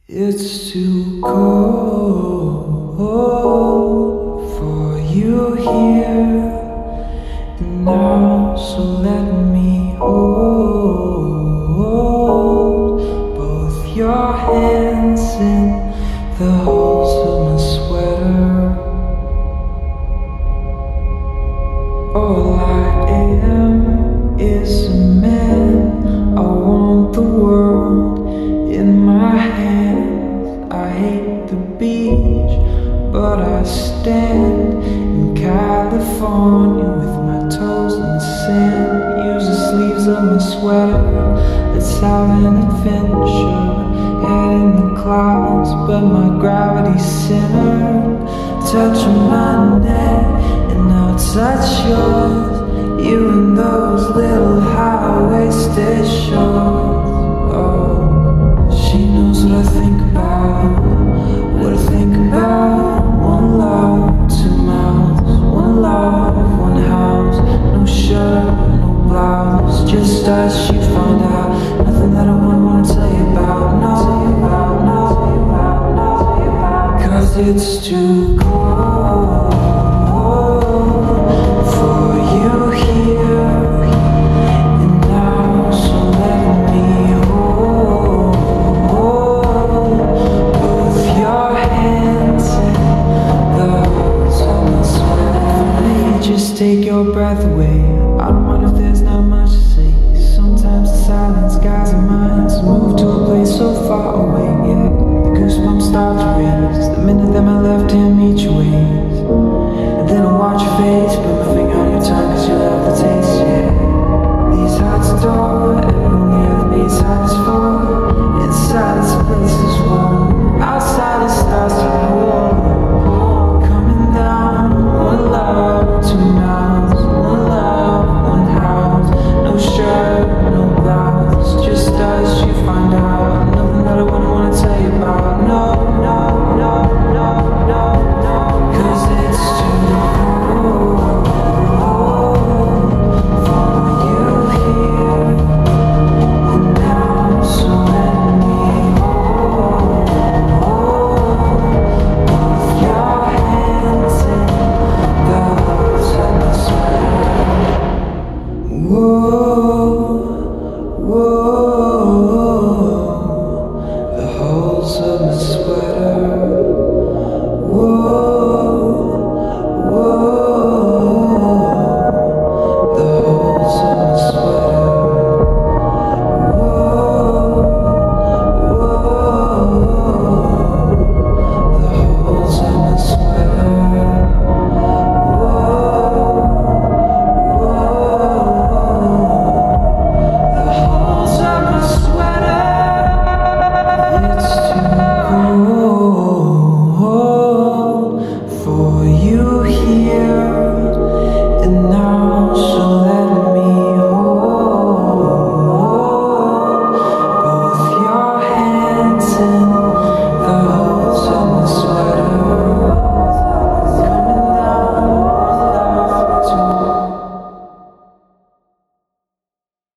It's too cold for you here and now, so let me hold both your hands in the holes of my sweater. All I am is a man. I want the world in my hands. I hate the beach, but I stand in California with my toes in the sand. Use the sleeves of my sweater. Let's have an adventure. Head in the clouds, but my gravity's centered. Touch my neck and I'll touch yours. You and those little high-waisted shorts. Oh, she knows what I think about. What I think about. One love, two mouths. One love, one house. No shirt, no blouse. Just us, she found out. Nothing that I wouldn't wanna tell you about. No, cause it's too cold for you here and now, so let me hold both your hands in the holes of my sweater. May just take your breath away. I don't mind if there's not much to say. Sometimes the silence guides our minds. Move to a place so far away, yeah. The goosebumps start to raise the minute that my left hand meets your waist. And then I watch your face, put my finger on your tongue, cause you love the taste, yeah. These hearts adore, everyone here that beats hearts for. Inside this place is warm, outside it starts to pour. Coming down, one love, two mouths. One love, one house. No shirt, no blouse. Just us, you find out. Nothing that I wouldn't wanna tell you about. No, cause it's too cold for you here and now, so let me hold both your hands in the holes of my sweater. Whoa, the holes of my sweater. The holes of my sweater. The holes of my sweater. The holes of my sweater. It's too cold for you here